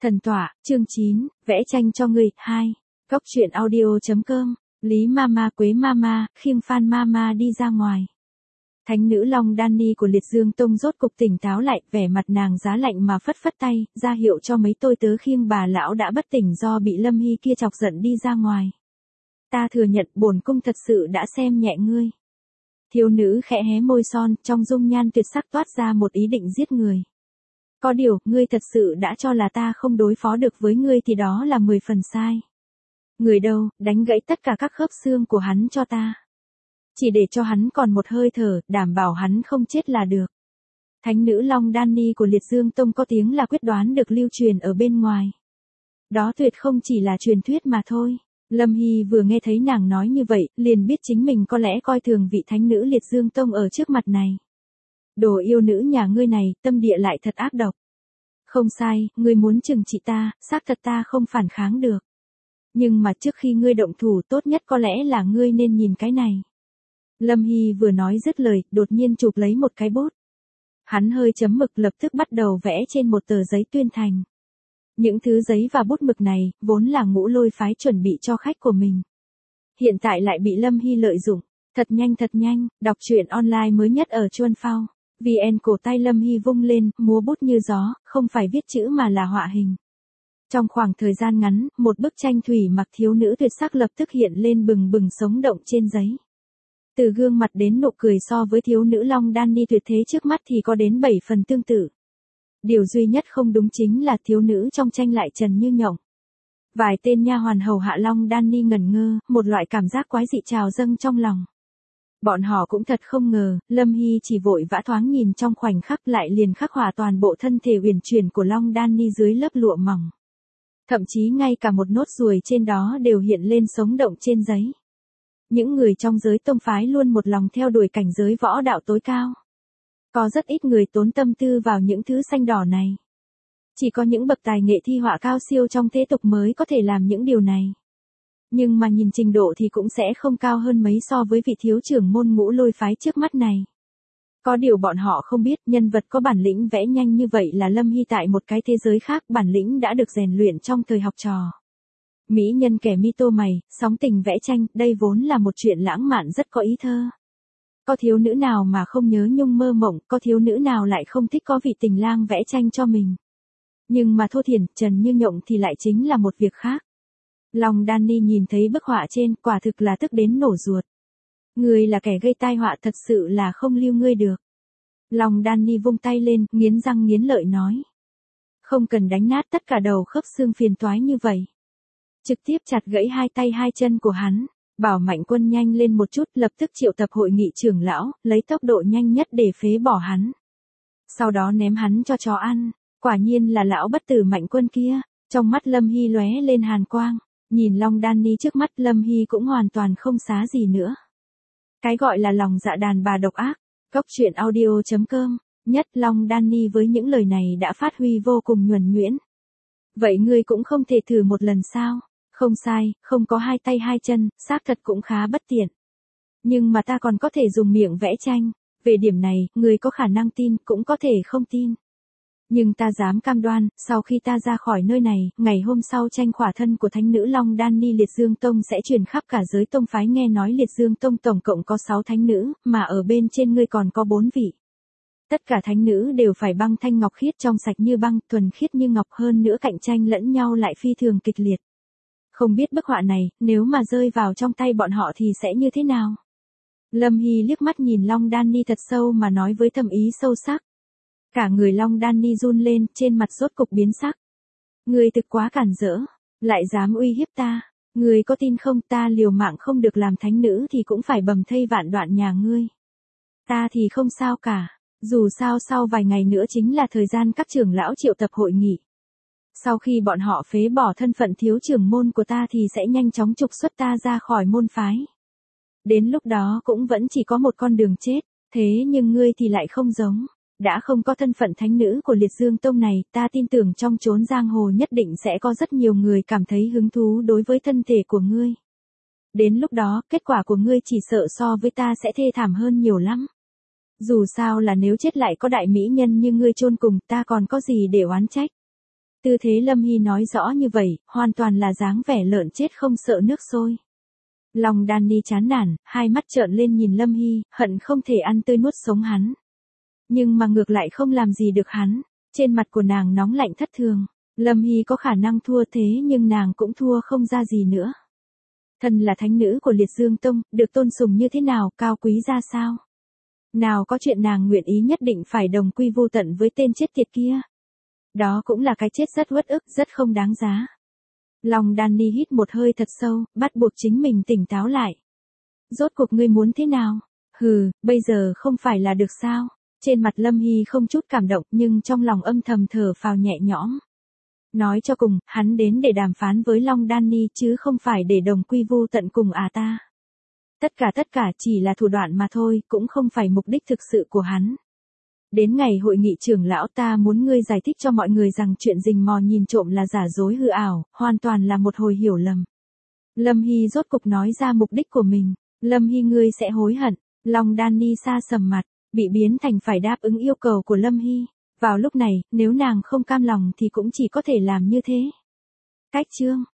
Thần tọa, chương 9, vẽ tranh cho người, 2. Góc truyện audio.com, Lý Mama Quế Mama, khiêng Phan Mama đi ra ngoài. Thánh nữ Long Danny của Liệt Dương Tông rốt cục tỉnh táo lại, vẻ mặt nàng giá lạnh mà phất phất tay, ra hiệu cho mấy tôi tớ khiêng bà lão đã bất tỉnh do bị Lâm Hy kia chọc giận đi ra ngoài. Ta thừa nhận bổn cung thật sự đã xem nhẹ ngươi. Thiếu nữ khẽ hé môi son, trong dung nhan tuyệt sắc toát ra một ý định giết người. Có điều, ngươi thật sự đã cho là ta không đối phó được với ngươi thì đó là 10 phần sai. Người đâu, đánh gãy tất cả các khớp xương của hắn cho ta. Chỉ để cho hắn còn một hơi thở, đảm bảo hắn không chết là được. Thánh nữ Long Danny của Liệt Dương Tông có tiếng là quyết đoán được lưu truyền ở bên ngoài. Đó tuyệt không chỉ là truyền thuyết mà thôi. Lâm Hy vừa nghe thấy nàng nói như vậy, liền biết chính mình có lẽ coi thường vị thánh nữ Liệt Dương Tông ở trước mặt này. Đồ yêu nữ nhà ngươi này, tâm địa lại thật ác độc. Không sai, ngươi muốn trừng trị ta, xác thật ta không phản kháng được. Nhưng mà trước khi ngươi động thủ tốt nhất có lẽ là ngươi nên nhìn cái này. Lâm Hy vừa nói dứt lời, đột nhiên chụp lấy một cái bút. Hắn hơi chấm mực lập tức bắt đầu vẽ trên một tờ giấy tuyên thành. Những thứ giấy và bút mực này, vốn là Ngũ Lôi phái chuẩn bị cho khách của mình. Hiện tại lại bị Lâm Hy lợi dụng. Thật nhanh, đọc truyện online mới nhất ở Chuan Phao. VN cổ tay Lâm Hy vung lên, múa bút như gió, không phải viết chữ mà là họa hình. Trong khoảng thời gian ngắn, một bức tranh thủy mặc thiếu nữ tuyệt sắc lập tức hiện lên bừng bừng sống động trên giấy. Từ gương mặt đến nụ cười so với thiếu nữ Long Danny tuyệt thế trước mắt thì có đến 7 phần tương tự. Điều duy nhất không đúng chính là thiếu nữ trong tranh lại trần như nhộng. Vài tên nha hoàn hầu hạ Long Danny ngẩn ngơ, một loại cảm giác quái dị trào dâng trong lòng. Bọn họ cũng thật không ngờ, Lâm Hy chỉ vội vã thoáng nhìn trong khoảnh khắc lại liền khắc họa toàn bộ thân thể uyển chuyển của Long Danny dưới lớp lụa mỏng. Thậm chí ngay cả một nốt ruồi trên đó đều hiện lên sống động trên giấy. Những người trong giới tông phái luôn một lòng theo đuổi cảnh giới võ đạo tối cao. Có rất ít người tốn tâm tư vào những thứ xanh đỏ này. Chỉ có những bậc tài nghệ thi họa cao siêu trong thế tục mới có thể làm những điều này. Nhưng mà nhìn trình độ thì cũng sẽ không cao hơn mấy so với vị thiếu trưởng môn Ngũ Lôi phái trước mắt này. Có điều bọn họ không biết nhân vật có bản lĩnh vẽ nhanh như vậy là Lâm Hy tại một cái thế giới khác, bản lĩnh đã được rèn luyện trong thời học trò. Mỹ nhân kẻ mi tô mày, sóng tình vẽ tranh, đây vốn là một chuyện lãng mạn rất có ý thơ. Có thiếu nữ nào mà không nhớ nhung mơ mộng, có thiếu nữ nào lại không thích có vị tình lang vẽ tranh cho mình. Nhưng mà thô thiển, trần như nhộng thì lại chính là một việc khác. Long Danny nhìn thấy bức họa trên, quả thực là tức đến nổ ruột. Ngươi là kẻ gây tai họa, thật sự là không lưu ngươi được. Long Danny vung tay lên, nghiến răng nghiến lợi nói. Không cần đánh nát tất cả đầu khớp xương phiền toái như vậy. Trực tiếp chặt gãy hai tay hai chân của hắn, bảo Mạnh Quân nhanh lên một chút, lập tức triệu tập hội nghị trưởng lão, lấy tốc độ nhanh nhất để phế bỏ hắn. Sau đó ném hắn cho chó ăn, quả nhiên là lão bất tử Mạnh Quân kia, trong mắt Lâm Hy lóe lên hàn quang, nhìn Long Danny trước mắt Lâm Hy cũng hoàn toàn không xá gì nữa. Cái gọi là lòng dạ đàn bà độc ác, góc truyện audio.com, nhất Long Danny với những lời này đã phát huy vô cùng nhuần nhuyễn. Vậy ngươi cũng không thể thử một lần sao? Không sai, không có hai tay hai chân, xác thật cũng khá bất tiện. Nhưng mà ta còn có thể dùng miệng vẽ tranh, về điểm này, ngươi có khả năng tin, cũng có thể không tin. Nhưng ta dám cam đoan, sau khi ta ra khỏi nơi này, ngày hôm sau tranh khỏa thân của thánh nữ Long Danny Liệt Dương Tông sẽ truyền khắp cả giới tông phái. Nghe nói Liệt Dương Tông tổng cộng có 6 thánh nữ, mà ở bên trên ngươi còn có 4 vị. Tất cả thánh nữ đều phải băng thanh ngọc khiết, trong sạch như băng, thuần khiết như ngọc, hơn nữa cạnh tranh lẫn nhau lại phi thường kịch liệt. Không biết bức họa này, nếu mà rơi vào trong tay bọn họ thì sẽ như thế nào? Lâm Hy liếc mắt nhìn Long Danny thật sâu mà nói với thâm ý sâu sắc. Cả người Long Danny run lên, trên mặt rốt cục biến sắc. Ngươi thực quá cản rỡ, lại dám uy hiếp ta. Ngươi có tin không, ta liều mạng không được làm thánh nữ thì cũng phải bầm thây vạn đoạn nhà ngươi. Ta thì không sao cả, dù sao sau vài ngày nữa chính là thời gian các trưởng lão triệu tập hội nghị. Sau khi bọn họ phế bỏ thân phận thiếu trưởng môn của ta thì sẽ nhanh chóng trục xuất ta ra khỏi môn phái. Đến lúc đó cũng vẫn chỉ có một con đường chết, thế nhưng ngươi thì lại không giống. Đã không có thân phận thánh nữ của Liệt Dương Tông này, ta tin tưởng trong chốn giang hồ nhất định sẽ có rất nhiều người cảm thấy hứng thú đối với thân thể của ngươi. Đến lúc đó, kết quả của ngươi chỉ sợ so với ta sẽ thê thảm hơn nhiều lắm. Dù sao là nếu chết lại có đại mỹ nhân như ngươi chôn cùng, ta còn có gì để oán trách. Tư thế Lâm Hy nói rõ như vậy, hoàn toàn là dáng vẻ lợn chết không sợ nước sôi. Lòng Danny chán nản, hai mắt trợn lên nhìn Lâm Hy, hận không thể ăn tươi nuốt sống hắn. Nhưng mà ngược lại không làm gì được hắn. Trên mặt của nàng nóng lạnh thất thường. Lâm Hy có khả năng thua thế nhưng nàng cũng thua không ra gì nữa. Thân là thánh nữ của Liệt Dương Tông, được tôn sùng như thế nào, cao quý ra sao? Nào có chuyện nàng nguyện ý nhất định phải đồng quy vô tận với tên chết tiệt kia. Đó cũng là cái chết rất uất ức, rất không đáng giá. Lòng Danny hít một hơi thật sâu, bắt buộc chính mình tỉnh táo lại. Rốt cuộc ngươi muốn thế nào? Hừ, bây giờ không phải là được sao? Trên mặt Lâm Hy không chút cảm động nhưng trong lòng âm thầm thở phào nhẹ nhõm. Nói cho cùng, hắn đến để đàm phán với Long Danny chứ không phải để đồng quy vô tận cùng ta. Tất cả chỉ là thủ đoạn mà thôi, cũng không phải mục đích thực sự của hắn. Đến ngày hội nghị trưởng lão ta muốn ngươi giải thích cho mọi người rằng chuyện rình mò nhìn trộm là giả dối hư ảo, hoàn toàn là một hồi hiểu lầm. Lâm Hy rốt cục nói ra mục đích của mình. Lâm Hy ngươi sẽ hối hận. Long Danny xa sầm mặt, bị biến thành phải đáp ứng yêu cầu của Lâm Hy. Vào lúc này, nếu nàng không cam lòng thì cũng chỉ có thể làm như thế. Cách chương